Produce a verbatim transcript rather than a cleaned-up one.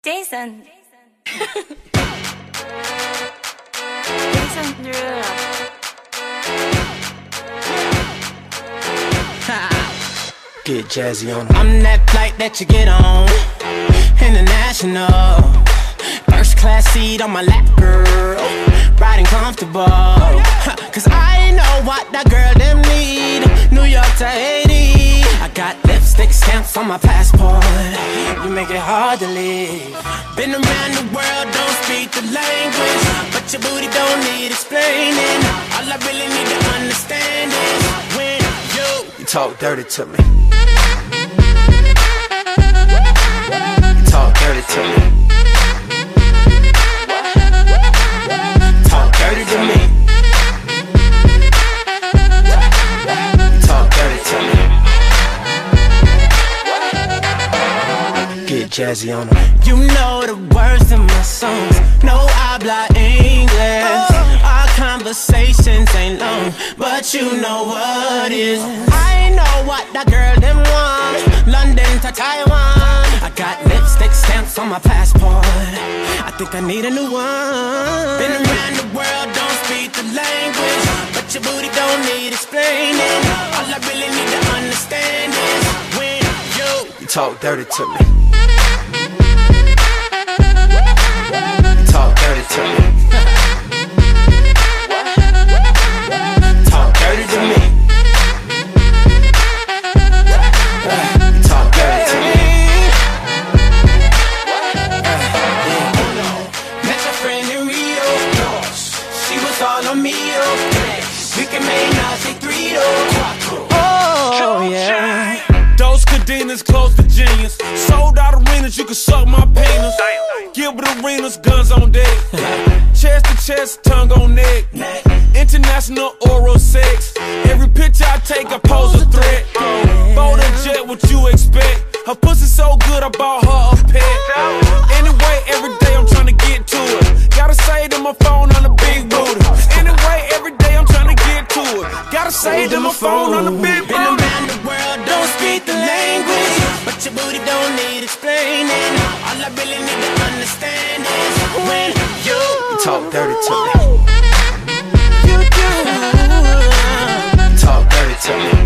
Jason. Jason Derulo. Get jazzy on. I'm that flight that you get on, international. First class seat on my lap, girl, riding comfortable. Cause I know what that girl them need. New York to Haiti, I got lipstick stamps on my passport. You make it hard to leave. Been around the world, don't speak the language, but your booty don't need explaining. All I really need to understand is when you, you talk dirty to me. You talk dirty to me. Talk dirty to me. Talk dirty to me. Get jazzy on them. You know the words in my songs. No habla English. Our conversations ain't long, but you know what is. I know what that girl them want. London to Taiwan. I got lipstick stamps on my passport. I think I need a new one. Been around the world, don't speak the language, but your booty don't need explaining. All I really need to understand is when you, you talk dirty to me. You talk dirty to me. Talk dirty to me. Talk dirty to me. Met your friend in Rio. She was all on me. We can make Nazi three oh yeah. Those cadenas close to genius. Sold out arenas, you can suck my penis. Gilbert Arenas, guns on deck. Chest to chest, tongue on neck. International oral sex. Every picture I take, I pose a threat. Bold and jet, what you expect? Her pussy so good, I bought her a pet. Anyway, every day I'm trying to get to it. Gotta say to my phone on the big booty. Anyway, every day I'm trying to get to it. Gotta say to my phone on the big booty. Been around the world, don't speak the language, but your booty don't need explaining. All I really need to understand is when you, you talk dirty to me. You do. Talk dirty to me.